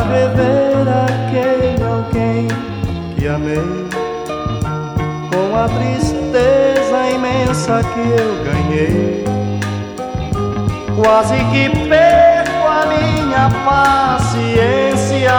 rever aquele alguém que amei, com a tristeza imensa que eu ganhei. Quase que perco a minha paciência.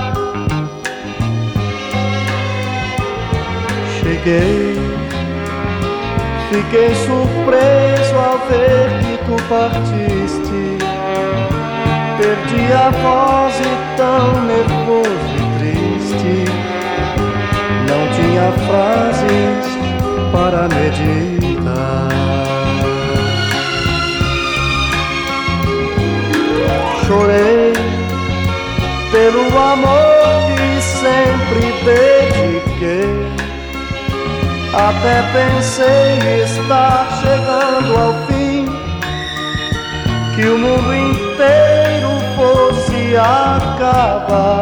Cheguei, fiquei surpreso ao ver que tu partiste. Perdi a voz e tão nervoso e triste, não tinha frases para meditar. Chorei pelo amor que sempre dediquei. Até pensei estar chegando ao fim, que o mundo inteiro fosse acabar.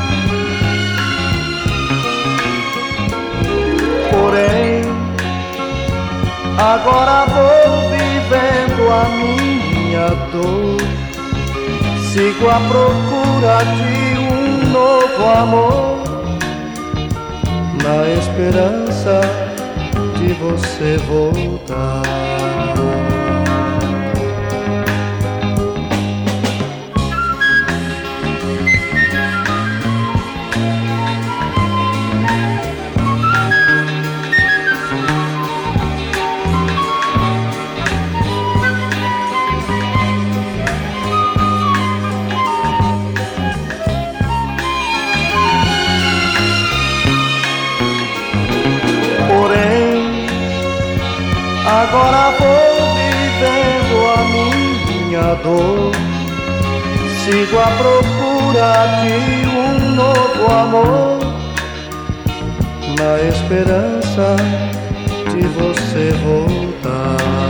Porém, agora vou vivendo a minha dor. Sigo à procura de um novo amor, na esperança de você voltar. Agora vou vivendo a minha dor. Sigo à procura de um novo amor, na esperança de você voltar.